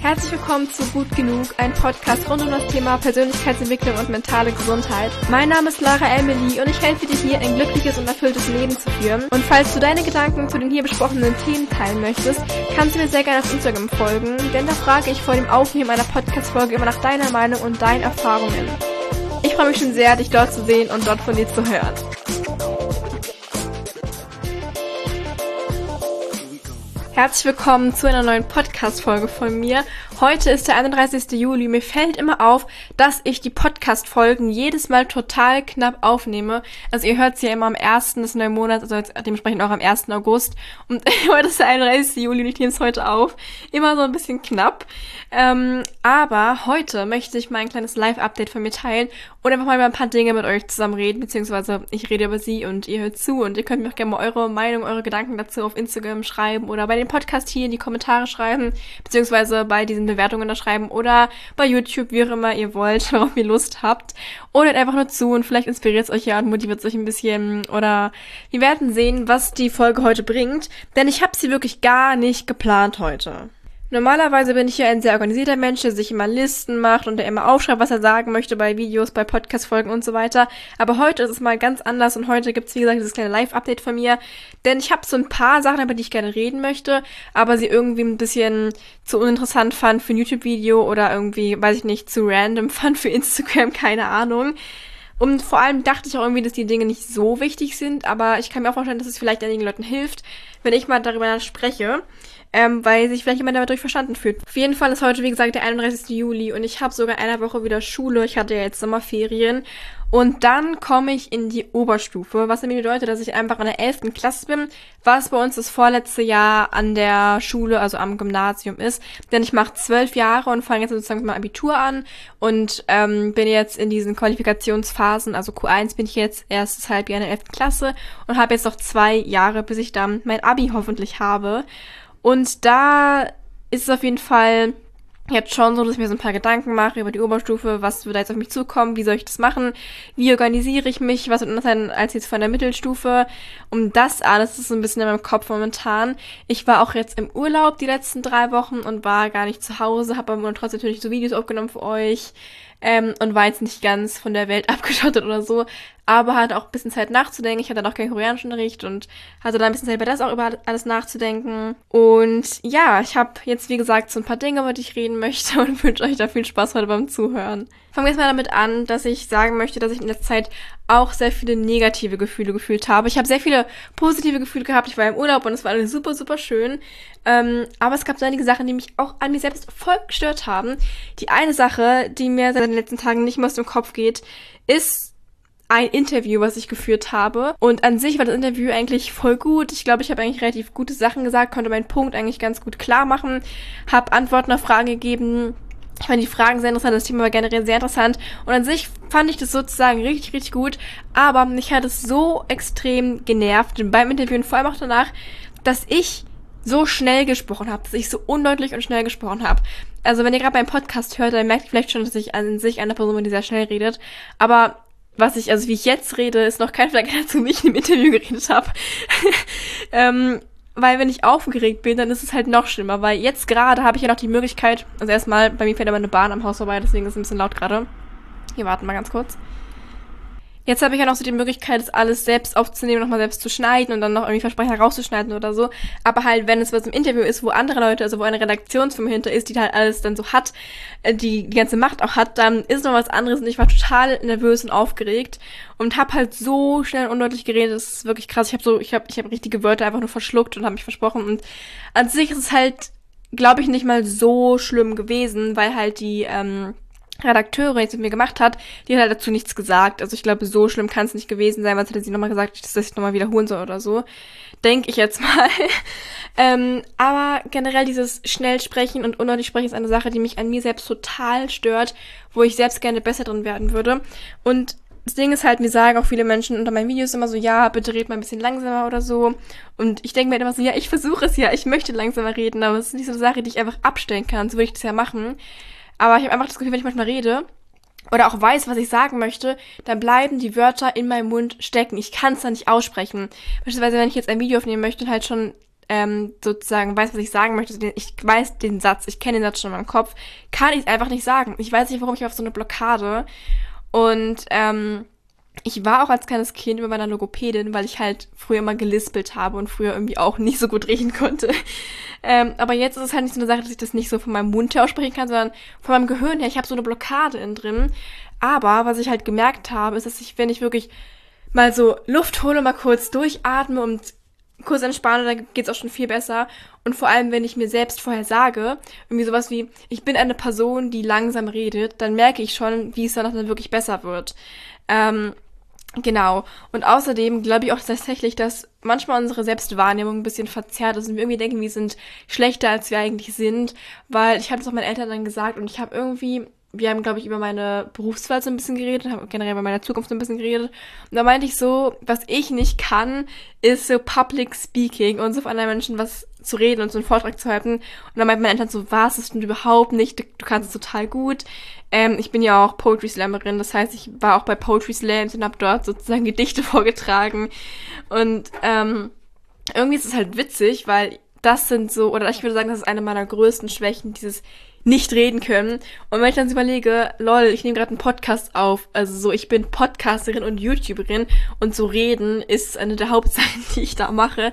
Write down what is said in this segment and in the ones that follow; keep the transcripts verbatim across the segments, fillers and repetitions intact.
Herzlich willkommen zu Gut Genug, ein Podcast rund um das Thema Persönlichkeitsentwicklung und mentale Gesundheit. Mein Name ist Lara Emily und ich helfe dir hier, ein glückliches und erfülltes Leben zu führen. Und falls du deine Gedanken zu den hier besprochenen Themen teilen möchtest, kannst du mir sehr gerne auf Instagram folgen, denn da frage ich vor dem Aufnehmen einer Podcast-Folge immer nach deiner Meinung und deinen Erfahrungen. Ich freue mich schon sehr, dich dort zu sehen und dort von dir zu hören. Herzlich willkommen zu einer neuen Podcast-Folge von mir. Heute ist der einunddreißigste Juli. Mir fällt immer auf, dass ich die Podcast-Folgen jedes Mal total knapp aufnehme. Also ihr hört es ja immer am ersten des neuen Monats, also jetzt dementsprechend auch am ersten August. Und heute ist der einunddreißigste Juli und ich nehme es heute auf. Immer so ein bisschen knapp. Ähm, aber heute möchte ich mal ein kleines Live-Update von mir teilen und einfach mal über ein paar Dinge mit euch zusammen reden, beziehungsweise ich rede über sie und ihr hört zu und ihr könnt mir auch gerne mal eure Meinung, eure Gedanken dazu auf Instagram schreiben oder bei dem Podcast hier in die Kommentare schreiben, beziehungsweise bei diesen Bewertungen da schreiben oder bei YouTube, wie auch immer ihr wollt, worauf ihr Lust habt. Oder einfach nur zu und vielleicht inspiriert es euch ja und motiviert es euch ein bisschen oder wir werden sehen, was die Folge heute bringt, denn ich habe sie wirklich gar nicht geplant heute. Normalerweise bin ich ja ein sehr organisierter Mensch, der sich immer Listen macht und der immer aufschreibt, was er sagen möchte bei Videos, bei Podcast-Folgen und so weiter. Aber heute ist es mal ganz anders und heute gibt's wie gesagt, dieses kleine Live-Update von mir. Denn ich habe so ein paar Sachen, über die ich gerne reden möchte, aber sie irgendwie ein bisschen zu uninteressant fand für ein YouTube-Video oder irgendwie, weiß ich nicht, zu random fand für Instagram, keine Ahnung. Und vor allem dachte ich auch irgendwie, dass die Dinge nicht so wichtig sind, aber ich kann mir auch vorstellen, dass es vielleicht einigen Leuten hilft, wenn ich mal darüber spreche. Ähm, weil sich vielleicht jemand dadurch verstanden fühlt. Auf jeden Fall ist heute, wie gesagt, der einunddreißigste Juli und ich habe sogar in einer Woche wieder Schule. Ich hatte ja jetzt Sommerferien und dann komme ich in die Oberstufe, was nämlich bedeutet, dass ich einfach in der elften Klasse bin, was bei uns das vorletzte Jahr an der Schule, also am Gymnasium ist. Denn ich mache zwölf Jahre und fange jetzt sozusagen mit meinem Abitur an und ähm, bin jetzt in diesen Qualifikationsphasen, also Q eins bin ich jetzt, erstes Halbjahr in der elften Klasse und habe jetzt noch zwei Jahre, bis ich dann mein Abi hoffentlich habe. Und da ist es auf jeden Fall jetzt schon so, dass ich mir so ein paar Gedanken mache über die Oberstufe, was wird da jetzt auf mich zukommen, wie soll ich das machen, wie organisiere ich mich, was wird anders sein als jetzt von der Mittelstufe. Um das alles ist so ein bisschen in meinem Kopf momentan. Ich war auch jetzt im Urlaub die letzten drei Wochen und war gar nicht zu Hause, habe aber trotzdem natürlich so Videos aufgenommen für euch ähm, und war jetzt nicht ganz von der Welt abgeschottet oder so. Aber hatte auch ein bisschen Zeit nachzudenken. Ich hatte dann auch keinen Koreanischunterricht und hatte da ein bisschen Zeit über das auch über alles nachzudenken. Und ja, ich habe jetzt, wie gesagt, so ein paar Dinge, über die ich reden möchte und wünsche euch da viel Spaß heute beim Zuhören. Fangen wir jetzt mal damit an, dass ich sagen möchte, dass ich in letzter Zeit auch sehr viele negative Gefühle gefühlt habe. Ich habe sehr viele positive Gefühle gehabt. Ich war im Urlaub und es war alles super, super schön. Ähm, aber es gab so einige Sachen, die mich auch an mir selbst voll gestört haben. Die eine Sache, die mir seit den letzten Tagen nicht mehr aus dem Kopf geht, ist ein Interview, was ich geführt habe. Und an sich war das Interview eigentlich voll gut. Ich glaube, ich habe eigentlich relativ gute Sachen gesagt, konnte meinen Punkt eigentlich ganz gut klar machen, habe Antworten auf Fragen gegeben. Ich fand die Fragen sehr interessant, das Thema war generell sehr interessant. Und an sich fand ich das sozusagen richtig, richtig gut. Aber mich hat es so extrem genervt beim Interview und vor allem auch danach, dass ich so schnell gesprochen habe, dass ich so undeutlich und schnell gesprochen habe. Also wenn ihr gerade beim Podcast hört, dann merkt ihr vielleicht schon, dass ich an sich eine Person bin, die sehr schnell redet. Aber was ich, also wie ich jetzt rede, ist noch kein Vergleich dazu, wie ich im Interview geredet habe. ähm, weil wenn ich aufgeregt bin, dann ist es halt noch schlimmer, weil jetzt gerade habe ich ja noch die Möglichkeit, also erstmal, bei mir fährt aber eine Bahn am Haus vorbei, deswegen ist es ein bisschen laut gerade. Hier, warten wir ganz kurz. Jetzt habe ich ja noch so die Möglichkeit, das alles selbst aufzunehmen, nochmal selbst zu schneiden und dann noch irgendwie Versprecher rauszuschneiden oder so. Aber halt, wenn es was im Interview ist, wo andere Leute, also wo eine Redaktionsfirma hinter ist, die halt alles dann so hat, die die ganze Macht auch hat, dann ist noch was anderes und ich war total nervös und aufgeregt und habe halt so schnell und undeutlich geredet, das ist wirklich krass. Ich habe so, ich habe ich habe richtige Wörter einfach nur verschluckt und habe mich versprochen und an sich ist es halt, glaube ich, nicht mal so schlimm gewesen, weil halt die, ähm, Redakteure, die es mit mir gemacht hat, die hat halt dazu nichts gesagt. Also ich glaube, so schlimm kann es nicht gewesen sein, weil hätte sie nochmal gesagt, dass ich nochmal wiederholen soll oder so. Denke ich jetzt mal. ähm, aber generell dieses Schnellsprechen und undeutlich sprechen ist eine Sache, die mich an mir selbst total stört, wo ich selbst gerne besser drin werden würde. Und das Ding ist halt, mir sagen auch viele Menschen unter meinen Videos immer so, ja, bitte red mal ein bisschen langsamer oder so. Und ich denke mir halt immer so, ja, ich versuche es ja, ich möchte langsamer reden, aber es ist nicht so eine Sache, die ich einfach abstellen kann, so würde ich das ja machen. Aber ich habe einfach das Gefühl, wenn ich manchmal rede oder auch weiß, was ich sagen möchte, dann bleiben die Wörter in meinem Mund stecken. Ich kann es dann nicht aussprechen. Beispielsweise, wenn ich jetzt ein Video aufnehmen möchte und halt schon ähm, sozusagen weiß, was ich sagen möchte, ich weiß den Satz, ich kenne den Satz schon in meinem Kopf, kann ich es einfach nicht sagen. Ich weiß nicht, warum ich auf so eine Blockade. Und ähm, ich war auch als kleines Kind bei meiner Logopädin, weil ich halt früher immer gelispelt habe und früher irgendwie auch nicht so gut reden konnte. Ähm, aber jetzt ist es halt nicht so eine Sache, dass ich das nicht so von meinem Mund her aussprechen kann, sondern von meinem Gehirn her. Ich habe so eine Blockade innen drin. Aber was ich halt gemerkt habe, ist, dass ich, wenn ich wirklich mal so Luft hole, mal kurz durchatme und kurz entspanne, dann geht's auch schon viel besser. Und vor allem, wenn ich mir selbst vorher sage, irgendwie sowas wie, ich bin eine Person, die langsam redet, dann merke ich schon, wie es danach dann wirklich besser wird. Ähm, genau. Und außerdem glaube ich auch tatsächlich, dass manchmal unsere Selbstwahrnehmung ein bisschen verzerrt ist und wir irgendwie denken, wir sind schlechter, als wir eigentlich sind, weil ich habe das auch meinen Eltern dann gesagt und ich habe irgendwie, wir haben, glaube ich, über meine Berufswahl so ein bisschen geredet, haben generell über meine Zukunft so ein bisschen geredet. Und da meinte ich so, was ich nicht kann, ist so Public Speaking und so vor anderen Menschen was zu reden und so einen Vortrag zu halten. Und dann meinte meine Eltern so, was, das stimmt überhaupt nicht, du, du kannst es total gut. Ähm, ich bin ja auch Poetry Slammerin, das heißt, ich war auch bei Poetry Slams und habe dort sozusagen Gedichte vorgetragen. Und ähm, irgendwie ist es halt witzig, weil das sind so, oder ich würde sagen, das ist eine meiner größten Schwächen, dieses nicht reden können. Und wenn ich dann so überlege, lol, ich nehme gerade einen Podcast auf, also so, ich bin Podcasterin und YouTuberin und so reden ist eine der Hauptsachen, die ich da mache.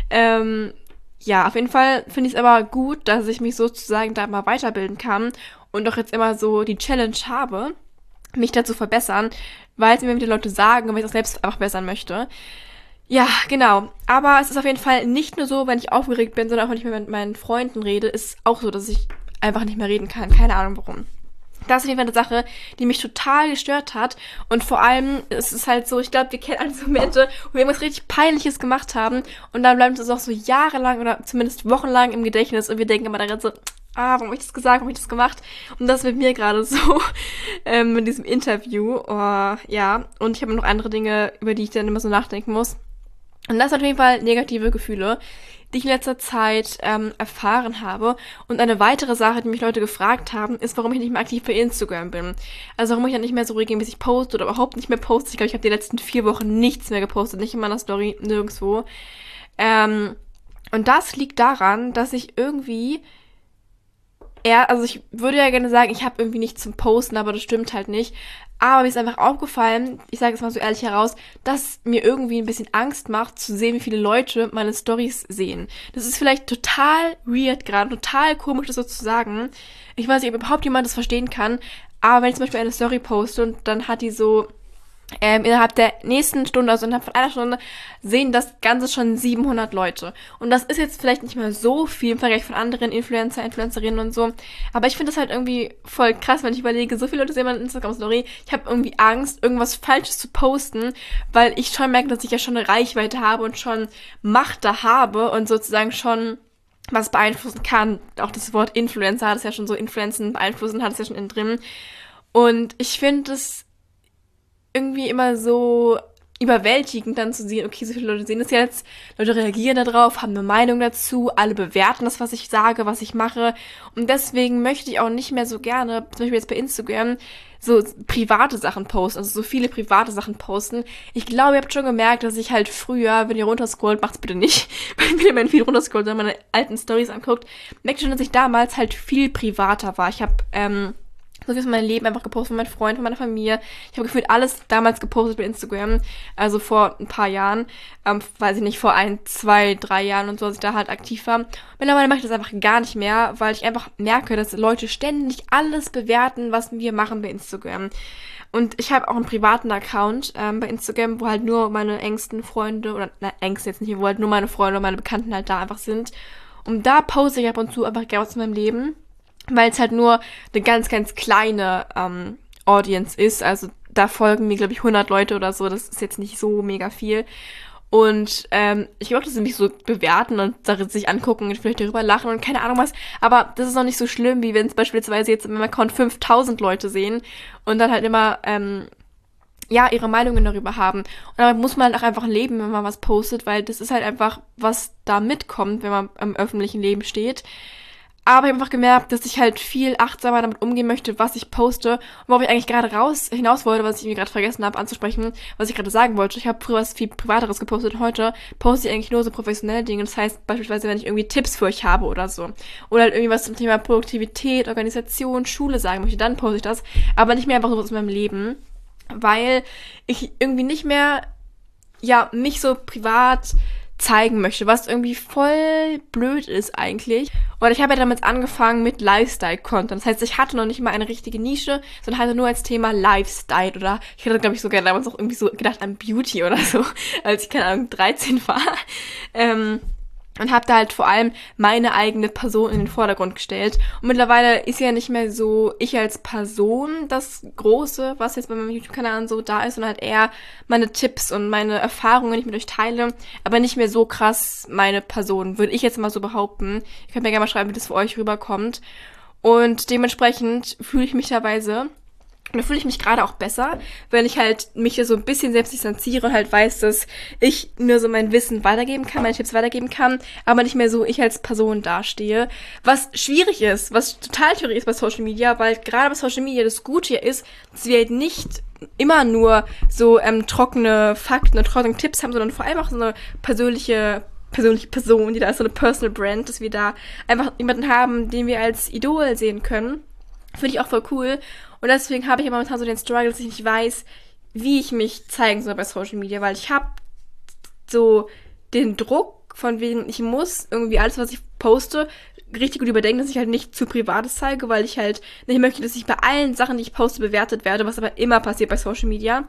Ähm, ja, auf jeden Fall finde ich es aber gut, dass ich mich sozusagen da mal weiterbilden kann und doch jetzt immer so die Challenge habe, mich da zu verbessern, weil es mir wieder Leute sagen und weil ich es auch selbst einfach bessern möchte. Ja, genau. Aber es ist auf jeden Fall nicht nur so, wenn ich aufgeregt bin, sondern auch wenn ich mit meinen Freunden rede, ist es auch so, dass ich einfach nicht mehr reden kann. Keine Ahnung warum. Das ist auf jeden Fall eine Sache, die mich total gestört hat. Und vor allem ist es halt so, ich glaube, wir kennen alle so Momente, wo wir irgendwas richtig Peinliches gemacht haben und dann bleibt es auch so jahrelang oder zumindest wochenlang im Gedächtnis und wir denken immer daran so, ah, warum habe ich das gesagt, warum habe ich das gemacht? Und das ist mit mir gerade so ähm, in diesem Interview. Oh, ja, und ich habe noch andere Dinge, über die ich dann immer so nachdenken muss. Und das sind auf jeden Fall negative Gefühle, die ich in letzter Zeit ähm, erfahren habe. Und eine weitere Sache, die mich Leute gefragt haben, ist, warum ich nicht mehr aktiv bei Instagram bin. Also warum ich dann nicht mehr so regelmäßig poste oder überhaupt nicht mehr poste. Ich glaube, ich habe die letzten vier Wochen nichts mehr gepostet, nicht in meiner Story, nirgendwo. Ähm, und das liegt daran, dass ich irgendwie eher, also ich würde ja gerne sagen, ich habe irgendwie nichts zum Posten, aber das stimmt halt nicht. Aber mir ist einfach aufgefallen, ich sage es mal so ehrlich heraus, dass mir irgendwie ein bisschen Angst macht, zu sehen, wie viele Leute meine Storys sehen. Das ist vielleicht total weird gerade, total komisch, das so zu sagen. Ich weiß nicht, ob überhaupt jemand das verstehen kann, aber wenn ich zum Beispiel eine Story poste und dann hat die so ähm, innerhalb der nächsten Stunde, also innerhalb von einer Stunde, sehen das Ganze schon siebenhundert Leute. Und das ist jetzt vielleicht nicht mehr so viel im Vergleich von anderen Influencer, Influencerinnen und so. Aber ich finde das halt irgendwie voll krass, wenn ich überlege, so viele Leute sehen meine Instagram-Story. Ich habe irgendwie Angst, irgendwas Falsches zu posten, weil ich schon merke, dass ich ja schon eine Reichweite habe und schon Macht da habe und sozusagen schon was beeinflussen kann. Auch das Wort Influencer hat es ja schon so, influenzen, beeinflussen hat es ja schon innen drin. Und ich finde es irgendwie immer so überwältigend dann zu sehen, okay, so viele Leute sehen das jetzt, Leute reagieren da drauf, haben eine Meinung dazu, alle bewerten das, was ich sage, was ich mache und deswegen möchte ich auch nicht mehr so gerne, zum Beispiel jetzt bei Instagram, so private Sachen posten, also so viele private Sachen posten. Ich glaube, ihr habt schon gemerkt, dass ich halt früher, wenn ihr runterscrollt, macht's bitte nicht, wenn ihr mein Feed runterscrollt, sondern meine alten Storys anguckt, merkt ihr schon, dass ich damals halt viel privater war. Ich habe, ähm, so viel aus meinem Leben einfach gepostet, von meinen Freunden, von meiner Familie. Ich habe gefühlt alles damals gepostet bei Instagram, also vor ein paar Jahren, ähm, weiß ich nicht, vor ein, zwei, drei Jahren und so, als ich da halt aktiv war. Mittlerweile mache ich das einfach gar nicht mehr, weil ich einfach merke, dass Leute ständig alles bewerten, was wir machen bei Instagram. Und ich habe auch einen privaten Account ähm, bei Instagram, wo halt nur meine engsten Freunde, oder na, engsten jetzt nicht, wo halt nur meine Freunde und meine Bekannten halt da einfach sind. Und da poste ich ab und zu einfach gerne aus meinem Leben, weil es halt nur eine ganz, ganz kleine ähm, Audience ist. Also da folgen mir, glaube ich, hundert Leute oder so. Das ist jetzt nicht so mega viel. Und ähm, ich glaube, dass sie mich so bewerten und sich angucken und vielleicht darüber lachen und keine Ahnung was. Aber das ist noch nicht so schlimm, wie wenn es beispielsweise jetzt in meinem Account fünftausend Leute sehen und dann halt immer ähm, ja ihre Meinungen darüber haben. Und damit muss man halt auch einfach leben, wenn man was postet, weil das ist halt einfach, was da mitkommt, wenn man im öffentlichen Leben steht. Aber ich habe einfach gemerkt, dass ich halt viel achtsamer damit umgehen möchte, was ich poste. Und worauf ich eigentlich gerade raus hinaus wollte, was ich mir gerade vergessen habe anzusprechen, was ich gerade sagen wollte. Ich habe früher was viel Privateres gepostet. Heute poste ich eigentlich nur so professionelle Dinge. Das heißt beispielsweise, wenn ich irgendwie Tipps für euch habe oder so. Oder halt irgendwie was zum Thema Produktivität, Organisation, Schule sagen möchte, dann poste ich das. Aber nicht mehr einfach so aus meinem Leben. Weil ich irgendwie nicht mehr, ja, mich so privat zeigen möchte, was irgendwie voll blöd ist eigentlich. Und ich habe ja damals angefangen mit Lifestyle-Content. Das heißt, ich hatte noch nicht mal eine richtige Nische, sondern hatte nur als Thema Lifestyle. Oder ich hatte, glaube ich, sogar damals auch irgendwie so gedacht an Beauty oder so, als ich, keine Ahnung, dreizehn war. Ähm... Und habe da halt vor allem meine eigene Person in den Vordergrund gestellt. Und mittlerweile ist ja nicht mehr so ich als Person das Große, was jetzt bei meinem YouTube-Kanal so da ist, sondern halt eher meine Tipps und meine Erfahrungen, die ich mit euch teile. Aber nicht mehr so krass meine Person, würde ich jetzt mal so behaupten. Ihr könnt mir gerne mal schreiben, wie das für euch rüberkommt. Und dementsprechend fühle ich mich teilweise... Und da fühle ich mich gerade auch besser, wenn ich halt mich so ein bisschen selbst distanziere und halt weiß, dass ich nur so mein Wissen weitergeben kann, meine Tipps weitergeben kann, aber nicht mehr so ich als Person dastehe. Was schwierig ist, was total schwierig ist bei Social Media, weil gerade bei Social Media das Gute hier ist, dass wir halt nicht immer nur so ähm, trockene Fakten und trockene Tipps haben, sondern vor allem auch so eine persönliche persönliche Person, die da ist, so eine Personal Brand, dass wir da einfach jemanden haben, den wir als Idol sehen können. Finde ich auch voll cool. Und deswegen habe ich ja momentan so den Struggle, dass ich nicht weiß, wie ich mich zeigen soll bei Social Media, weil ich habe so den Druck, von wegen ich muss irgendwie alles, was ich poste, richtig gut überdenken, dass ich halt nicht zu Privates zeige, weil ich halt nicht möchte, dass ich bei allen Sachen, die ich poste, bewertet werde, was aber immer passiert bei Social Media.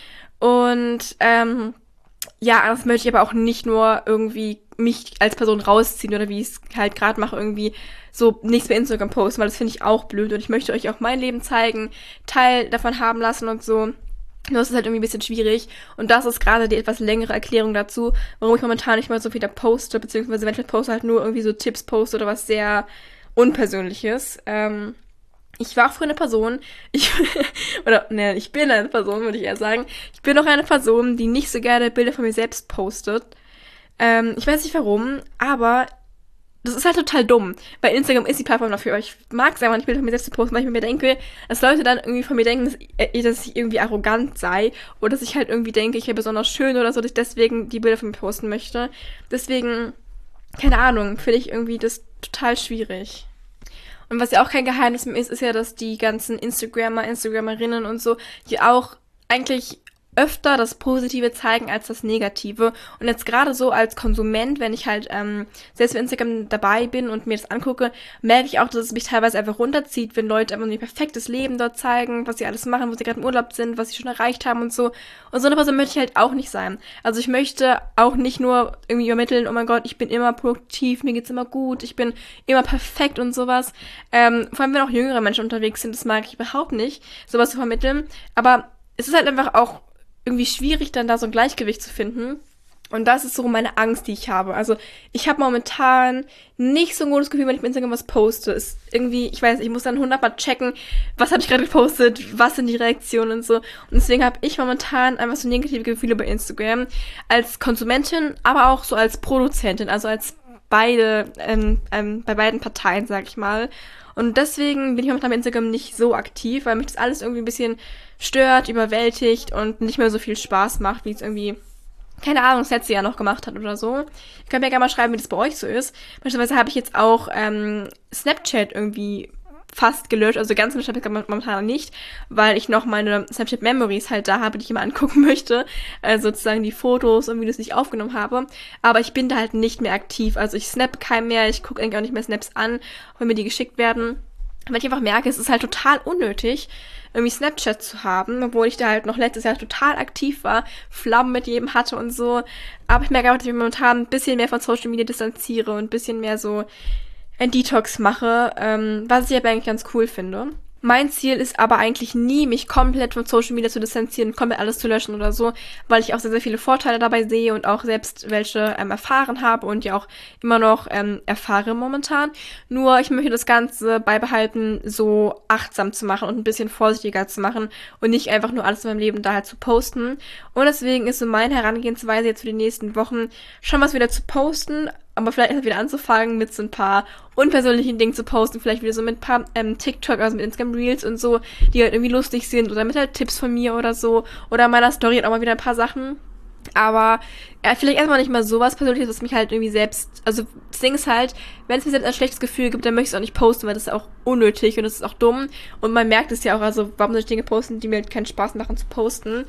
Und ähm, ja, das möchte ich aber auch nicht nur irgendwie mich als Person rausziehen oder wie ich es halt gerade mache, irgendwie so nichts bei Instagram posten, weil das finde ich auch blöd und ich möchte euch auch mein Leben zeigen, Teil davon haben lassen und so. Nur das ist halt irgendwie ein bisschen schwierig und das ist gerade die etwas längere Erklärung dazu, warum ich momentan nicht mal so viel da poste, beziehungsweise wenn ich halt poste, halt nur irgendwie so Tipps poste oder was sehr Unpersönliches. Ähm, ich war auch früher eine Person, ich, oder, ne, ich bin eine Person, würde ich eher sagen. Ich bin auch eine Person, die nicht so gerne Bilder von mir selbst postet. Ähm, ich weiß nicht warum, aber das ist halt total dumm, weil Instagram ist die Plattform dafür. Ich mag es einfach nicht, Bilder von mir selbst zu posten, weil ich mir denke, dass Leute dann irgendwie von mir denken, dass ich, dass ich irgendwie arrogant sei oder dass ich halt irgendwie denke, ich wäre besonders schön oder so, dass ich deswegen die Bilder von mir posten möchte. Deswegen, keine Ahnung, finde ich irgendwie das total schwierig. Und was ja auch kein Geheimnis mehr ist, ist ja, dass die ganzen Instagrammer, Instagrammerinnen und so, die auch eigentlich öfter das Positive zeigen als das Negative. Und jetzt gerade so als Konsument, wenn ich halt ähm, selbst bei Instagram dabei bin und mir das angucke, merke ich auch, dass es mich teilweise einfach runterzieht, wenn Leute einfach nur ihr perfektes Leben dort zeigen, was sie alles machen, wo sie gerade im Urlaub sind, was sie schon erreicht haben und so. Und so eine Person möchte ich halt auch nicht sein. Also ich möchte auch nicht nur irgendwie übermitteln, oh mein Gott, ich bin immer produktiv, mir geht's immer gut, ich bin immer perfekt und sowas. Ähm, vor allem, wenn auch jüngere Menschen unterwegs sind, das mag ich überhaupt nicht, sowas zu vermitteln. Aber es ist halt einfach auch irgendwie schwierig, dann da so ein Gleichgewicht zu finden. Und das ist so meine Angst, die ich habe. Also ich habe momentan nicht so ein gutes Gefühl, wenn ich bei Instagram was poste. Ist irgendwie, ich weiß, ich muss dann hundertmal checken, was habe ich gerade gepostet, was sind die Reaktionen und so. Und deswegen habe ich momentan einfach so negative Gefühle bei Instagram. Als Konsumentin, aber auch so als Produzentin, also als beide, ähm, ähm, bei beiden Parteien, sag ich mal. Und deswegen bin ich momentan bei Instagram nicht so aktiv, weil mich das alles irgendwie ein bisschen stört, überwältigt und nicht mehr so viel Spaß macht, wie es irgendwie, keine Ahnung, das letzte Jahr noch gemacht hat oder so. Ihr könnt mir gerne mal schreiben, wie das bei euch so ist. Beispielsweise habe ich jetzt auch ähm, Snapchat irgendwie fast gelöscht, also ganz gelöscht habe ich momentan nicht, weil ich noch meine Snapchat Memories halt da habe, die ich immer angucken möchte, also sozusagen die Fotos und Videos, die ich aufgenommen habe, aber ich bin da halt nicht mehr aktiv, also ich snappe keinen mehr, ich gucke eigentlich auch nicht mehr Snaps an, wenn mir die geschickt werden, weil ich einfach merke, es ist halt total unnötig, irgendwie Snapchat zu haben, obwohl ich da halt noch letztes Jahr total aktiv war, Flammen mit jedem hatte und so, aber ich merke auch, dass ich momentan ein bisschen mehr von Social Media distanziere und ein bisschen mehr so ein Detox mache, ähm, was ich aber eigentlich ganz cool finde. Mein Ziel ist aber eigentlich nie, mich komplett von Social Media zu distanzieren, komplett alles zu löschen oder so, weil ich auch sehr, sehr viele Vorteile dabei sehe und auch selbst welche ähm, erfahren habe und ja auch immer noch ähm, erfahre momentan. Nur ich möchte das Ganze beibehalten, so achtsam zu machen und ein bisschen vorsichtiger zu machen und nicht einfach nur alles in meinem Leben da halt zu posten. Und deswegen ist so meine Herangehensweise jetzt für die nächsten Wochen schon was wieder zu posten, aber vielleicht erst wieder anzufangen mit so ein paar unpersönlichen Dingen zu posten, vielleicht wieder so mit ein paar ähm, TikTok, also mit Instagram Reels und so, die halt irgendwie lustig sind oder mit halt Tipps von mir oder so oder meiner Story auch mal wieder ein paar Sachen. Aber ja, vielleicht erstmal nicht mal sowas Persönliches, was mich halt irgendwie selbst, also das Ding ist halt, wenn es mir selbst ein schlechtes Gefühl gibt, dann möchte ich es auch nicht posten, weil das ist auch unnötig und das ist auch dumm und man merkt es ja auch, also warum soll ich Dinge posten, die mir halt keinen Spaß machen zu posten.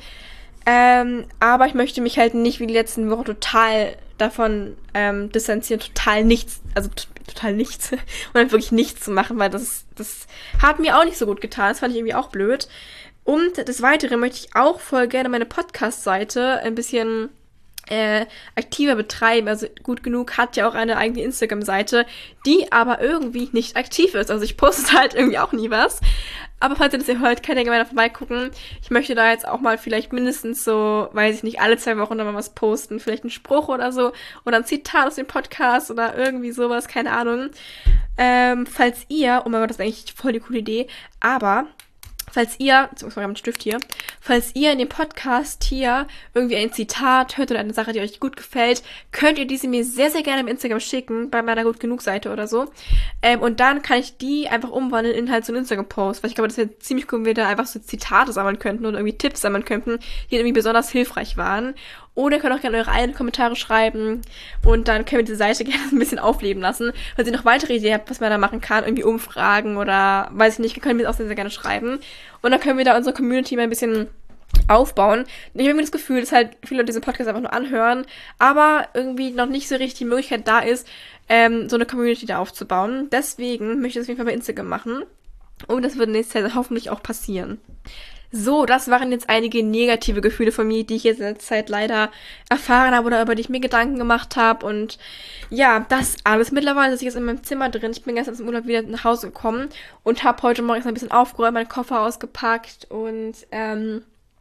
Ähm, aber ich möchte mich halt nicht wie die letzten Wochen total davon ähm, distanzieren, total nichts, also t- total nichts und dann wirklich nichts zu machen, weil das, das hat mir auch nicht so gut getan, das fand ich irgendwie auch blöd. Und des Weiteren möchte ich auch voll gerne meine Podcast-Seite ein bisschen äh, aktiver betreiben. Also Gut Genug hat ja auch eine eigene Instagram-Seite, die aber irgendwie nicht aktiv ist. Also ich poste halt irgendwie auch nie was. Aber falls ihr das hier hört, könnt ihr gerne vorbeigucken. Ich möchte da jetzt auch mal vielleicht mindestens so, weiß ich nicht, alle zwei Wochen dann mal was posten. Vielleicht einen Spruch oder so. Oder ein Zitat aus dem Podcast oder irgendwie sowas, keine Ahnung. Ähm, falls ihr, oh mein Gott, das ist eigentlich voll die coole Idee, aber falls ihr, sorry, ich habe einen Stift hier, falls ihr in dem Podcast hier irgendwie ein Zitat hört oder eine Sache, die euch gut gefällt, könnt ihr diese mir sehr, sehr gerne im Instagram schicken, bei meiner Gut Genug Seite oder so. Ähm, und dann kann ich die einfach umwandeln in halt so einen Instagram-Post, weil ich glaube, das wäre ziemlich cool, wenn wir da einfach so Zitate sammeln könnten oder irgendwie Tipps sammeln könnten, die irgendwie besonders hilfreich waren. Oder ihr könnt auch gerne eure eigenen Kommentare schreiben und dann können wir diese Seite gerne ein bisschen aufleben lassen. Falls ihr noch weitere Ideen habt, was man da machen kann, irgendwie Umfragen oder weiß ich nicht, können wir das auch sehr, sehr gerne schreiben. Und dann können wir da unsere Community mal ein bisschen aufbauen. Ich habe irgendwie das Gefühl, dass halt viele Leute diesen Podcast einfach nur anhören, aber irgendwie noch nicht so richtig die Möglichkeit da ist, ähm, so eine Community da aufzubauen. Deswegen möchte ich das auf jeden Fall bei Instagram machen. Und das wird nächstes Jahr hoffentlich auch passieren. So, das waren jetzt einige negative Gefühle von mir, die ich jetzt in der Zeit leider erfahren habe oder über die ich mir Gedanken gemacht habe. Und ja, das alles. Mittlerweile sitze ich jetzt in meinem Zimmer drin. Ich bin gestern aus dem Urlaub wieder nach Hause gekommen und habe heute Morgen ein bisschen aufgeräumt, meinen Koffer ausgepackt. Und ähm,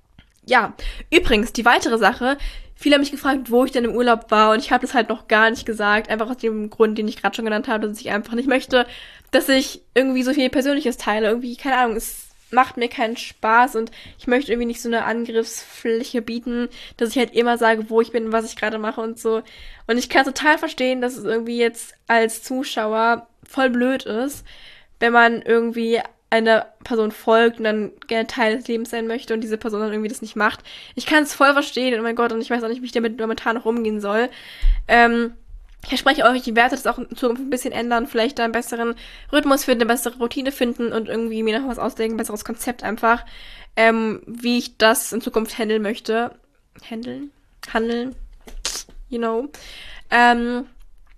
ja, übrigens, die weitere Sache. Viele haben mich gefragt, wo ich denn im Urlaub war und ich habe das halt noch gar nicht gesagt. Einfach aus dem Grund, den ich gerade schon genannt habe, dass ich einfach nicht möchte, dass ich irgendwie so viel Persönliches teile. Irgendwie, keine Ahnung, es macht mir keinen Spaß und ich möchte irgendwie nicht so eine Angriffsfläche bieten, dass ich halt immer sage, wo ich bin, was ich gerade mache und so. Und ich kann total verstehen, dass es irgendwie jetzt als Zuschauer voll blöd ist, wenn man irgendwie einer Person folgt und dann gerne Teil des Lebens sein möchte und diese Person dann irgendwie das nicht macht. Ich kann es voll verstehen, oh mein Gott, und ich weiß auch nicht, wie ich damit momentan noch umgehen soll. Ähm, Ich verspreche euch, ich werde das auch in Zukunft ein bisschen ändern, vielleicht da einen besseren Rhythmus finden, eine bessere Routine finden und irgendwie mir noch was ausdenken, ein besseres Konzept einfach, ähm, wie ich das in Zukunft handeln möchte. Handeln? Handeln? You know. Ähm,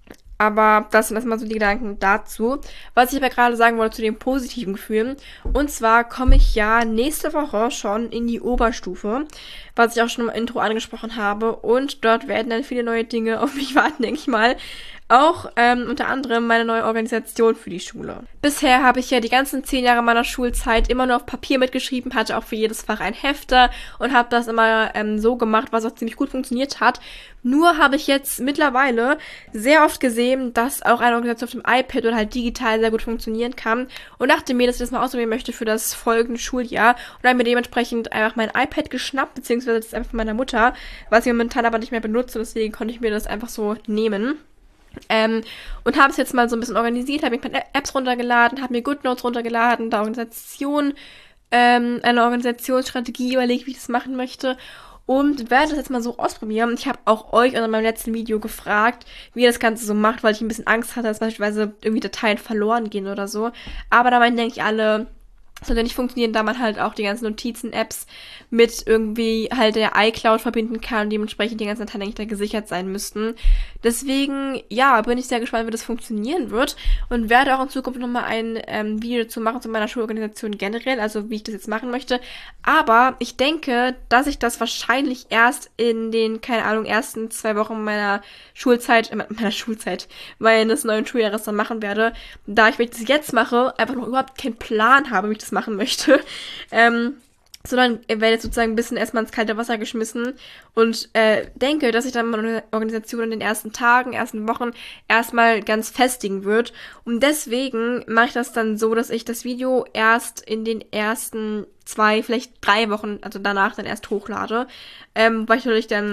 aber das sind erstmal so die Gedanken dazu. Was ich aber gerade sagen wollte zu den positiven Gefühlen. Und zwar komme ich ja nächste Woche schon in die Oberstufe, was ich auch schon im Intro angesprochen habe. Und dort werden dann viele neue Dinge auf mich warten, denke ich mal. Auch ähm, unter anderem meine neue Organisation für die Schule. Bisher habe ich ja die ganzen zehn Jahre meiner Schulzeit immer nur auf Papier mitgeschrieben, hatte auch für jedes Fach ein Hefter und habe das immer ähm, so gemacht, was auch ziemlich gut funktioniert hat. Nur habe ich jetzt mittlerweile sehr oft gesehen, dass auch eine Organisation auf dem iPad oder halt digital sehr gut funktionieren kann und dachte mir, dass ich das mal ausprobieren möchte für das folgende Schuljahr und habe mir dementsprechend einfach mein iPad geschnappt, beziehungsweise das ist einfach von meiner Mutter, was ich momentan aber nicht mehr benutze, deswegen konnte ich mir das einfach so nehmen. Ähm, und habe es jetzt mal so ein bisschen organisiert, habe mir ein paar Apps runtergeladen, habe mir GoodNotes runtergeladen, da Organisation, ähm, eine Organisationsstrategie überlegt, wie ich das machen möchte und werde das jetzt mal so ausprobieren. Ich habe auch euch in meinem letzten Video gefragt, wie ihr das Ganze so macht, weil ich ein bisschen Angst hatte, dass beispielsweise irgendwie Dateien verloren gehen oder so. Aber da meinen, denke ich, alle, sollte nicht funktionieren, da man halt auch die ganzen Notizen-Apps mit irgendwie halt der iCloud verbinden kann und dementsprechend die ganzen Dateien eigentlich da gesichert sein müssten. Deswegen, ja, bin ich sehr gespannt, wie das funktionieren wird und werde auch in Zukunft nochmal ein ähm, Video dazu machen zu meiner Schulorganisation generell, also wie ich das jetzt machen möchte. Aber ich denke, dass ich das wahrscheinlich erst in den, keine Ahnung, ersten zwei Wochen meiner Schulzeit, äh, meiner Schulzeit, meines neuen Schuljahres dann machen werde, da ich, wenn ich das jetzt mache, einfach noch überhaupt keinen Plan habe, wie ich das machen möchte. Ähm, sondern werde jetzt sozusagen ein bisschen erstmal ins kalte Wasser geschmissen und äh, denke, dass sich dann meine Organisation in den ersten Tagen, ersten Wochen erstmal ganz festigen wird. Und deswegen mache ich das dann so, dass ich das Video erst in den ersten zwei, vielleicht drei Wochen, also danach dann erst hochlade, ähm, weil ich natürlich dann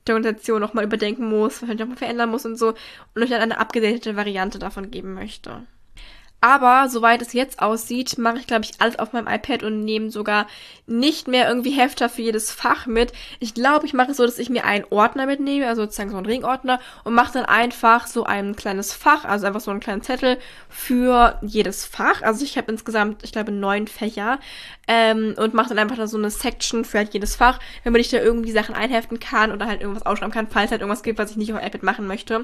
der Organisation nochmal überdenken muss, wahrscheinlich nochmal verändern muss und so und euch dann eine abgedatete Variante davon geben möchte. Aber soweit es jetzt aussieht, mache ich, glaube ich, alles auf meinem iPad und nehme sogar nicht mehr irgendwie Hefter für jedes Fach mit. Ich glaube, ich mache es so, dass ich mir einen Ordner mitnehme, also sozusagen so einen Ringordner, und mache dann einfach so ein kleines Fach, also einfach so einen kleinen Zettel für jedes Fach. Also ich habe insgesamt, ich glaube, neun Fächer ähm, und mache dann einfach da so eine Section für halt jedes Fach, damit ich da irgendwie Sachen einheften kann oder halt irgendwas ausschreiben kann, falls halt irgendwas gibt, was ich nicht auf iPad machen möchte.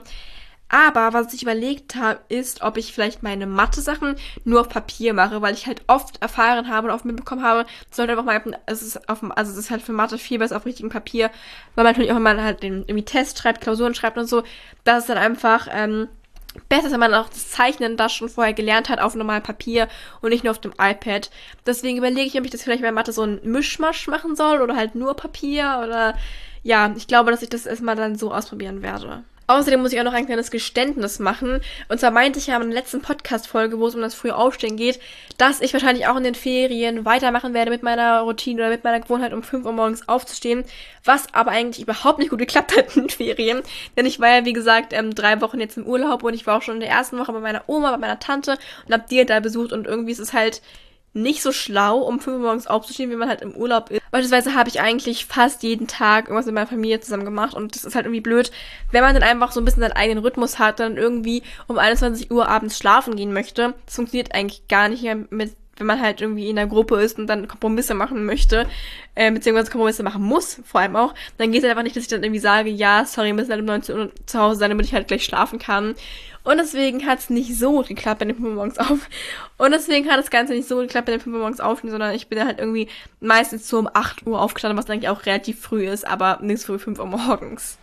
Aber was ich überlegt habe, ist, ob ich vielleicht meine Mathe-Sachen nur auf Papier mache, weil ich halt oft erfahren habe und oft mitbekommen habe, es sollte einfach mal, es ist auf, also es ist halt für Mathe viel besser auf richtigem Papier, weil man natürlich auch, wenn man halt den, irgendwie Tests schreibt, Klausuren schreibt und so, dass es dann einfach, ähm, besser ist, wenn man auch das Zeichnen das schon vorher gelernt hat auf normalem Papier und nicht nur auf dem iPad. Deswegen überlege ich, ob ich das vielleicht bei Mathe so ein Mischmasch machen soll oder halt nur Papier oder, ja, ich glaube, dass ich das erstmal dann so ausprobieren werde. Außerdem muss ich auch noch ein kleines Geständnis machen. Und zwar meinte ich ja in der letzten Podcast-Folge, wo es um das frühe Aufstehen geht, dass ich wahrscheinlich auch in den Ferien weitermachen werde mit meiner Routine oder mit meiner Gewohnheit, um fünf Uhr morgens aufzustehen. Was aber eigentlich überhaupt nicht gut geklappt hat in den Ferien. Denn ich war ja, wie gesagt, ähm, drei Wochen jetzt im Urlaub und ich war auch schon in der ersten Woche bei meiner Oma, bei meiner Tante und hab die da besucht. Und irgendwie ist es halt nicht so schlau, um fünf Uhr morgens aufzustehen, wie man halt im Urlaub ist. Beispielsweise habe ich eigentlich fast jeden Tag irgendwas mit meiner Familie zusammen gemacht und das ist halt irgendwie blöd, wenn man dann einfach so ein bisschen seinen eigenen Rhythmus hat, dann irgendwie um einundzwanzig Uhr abends schlafen gehen möchte. Das funktioniert eigentlich gar nicht mehr mit, wenn man halt irgendwie in der Gruppe ist und dann Kompromisse machen möchte, äh, beziehungsweise Kompromisse machen muss, vor allem auch, dann geht es halt einfach nicht, dass ich dann irgendwie sage, ja, sorry, wir müssen halt um neunzehn Uhr zu Hause sein, damit ich halt gleich schlafen kann. Und deswegen hat es nicht so gut geklappt bei den fünf Uhr morgens auf. Und deswegen hat das Ganze nicht so gut geklappt bei den fünf Uhr morgens aufstehen, sondern ich bin dann halt irgendwie meistens so um acht Uhr aufgestanden, was dann eigentlich auch relativ früh ist, aber nicht so früh fünf Uhr morgens.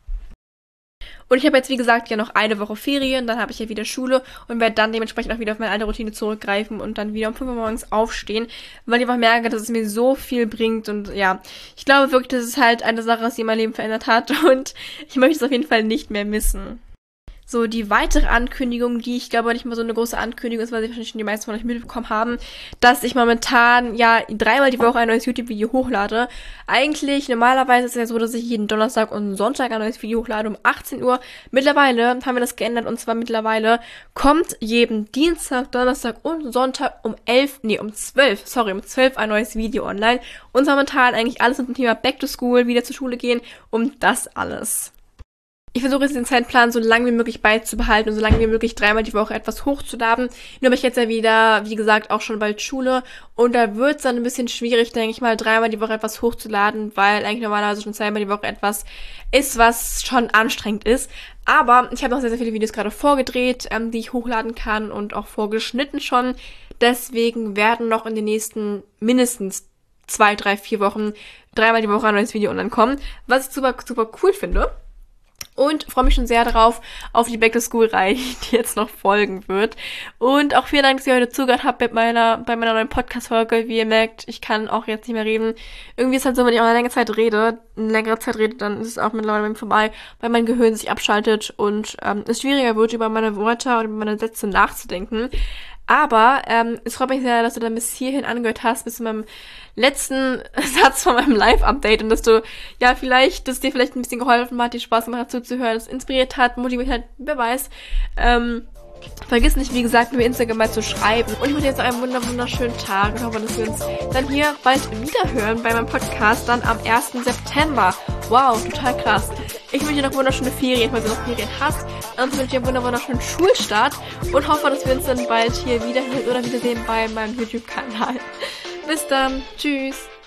Und ich habe jetzt, wie gesagt, ja noch eine Woche Ferien, dann habe ich ja wieder Schule und werde dann dementsprechend auch wieder auf meine alte Routine zurückgreifen und dann wieder um fünf Uhr morgens aufstehen, weil ich einfach merke, dass es mir so viel bringt und ja, ich glaube wirklich, das ist halt eine Sache, die mein Leben verändert hat und ich möchte es auf jeden Fall nicht mehr missen. So, die weitere Ankündigung, die ich glaube nicht mal so eine große Ankündigung ist, weil sie wahrscheinlich schon die meisten von euch mitbekommen haben, dass ich momentan ja dreimal die Woche ein neues YouTube-Video hochlade. Eigentlich, normalerweise ist es ja so, dass ich jeden Donnerstag und Sonntag ein neues Video hochlade um achtzehn Uhr. Mittlerweile haben wir das geändert und zwar mittlerweile kommt jeden Dienstag, Donnerstag und Sonntag um elf, nee, um zwölf, sorry, um zwölf ein neues Video online. Und momentan eigentlich alles mit dem Thema Back to School, wieder zur Schule gehen, um das alles. Ich versuche jetzt den Zeitplan so lange wie möglich beizubehalten und so lange wie möglich dreimal die Woche etwas hochzuladen. Nur habe ich jetzt ja wieder, wie gesagt, auch schon bald Schule und da wird es dann ein bisschen schwierig, denke ich mal, dreimal die Woche etwas hochzuladen, weil eigentlich normalerweise schon zweimal die Woche etwas ist, was schon anstrengend ist. Aber ich habe noch sehr, sehr viele Videos gerade vorgedreht, ähm, die ich hochladen kann und auch vorgeschnitten schon. Deswegen werden noch in den nächsten mindestens zwei, drei, vier Wochen dreimal die Woche ein neues Video online kommen, was ich super, super cool finde. Und freue mich schon sehr darauf, auf die Back-to-School-Reihe, die jetzt noch folgen wird. Und auch vielen Dank, dass ihr heute zugehört habt bei meiner, bei meiner neuen Podcast-Folge. Wie ihr merkt, ich kann auch jetzt nicht mehr reden. Irgendwie ist halt so, wenn ich auch eine längere Zeit rede, eine längere Zeit rede, dann ist es auch mittlerweile bei mir vorbei, weil mein Gehirn sich abschaltet und ähm, es schwieriger wird, über meine Wörter und über meine Sätze nachzudenken. Aber ähm, es freut mich sehr, dass du dann bis hierhin angehört hast, bis zu meinem letzten Satz von meinem Live-Update und dass du, ja, vielleicht, dass dir vielleicht ein bisschen geholfen hat, dir Spaß gemacht hat zuzuhören, es inspiriert hat, motiviert hat, wer weiß. Ähm, vergiss nicht, wie gesagt, mir Instagram mal zu schreiben. Und ich wünsche dir jetzt noch einen wunder wunderschönen Tag und hoffe, dass wir uns dann hier bald wieder hören bei meinem Podcast, dann am ersten September. Wow, total krass. Ich wünsche dir noch wunderschöne Ferien, falls du noch Ferien hast. Und ich wünsche dir einen wunder wunderschönen Schulstart und hoffe, dass wir uns dann bald hier wiederhören oder wiedersehen bei meinem YouTube-Kanal. Bis dann. Tschüss.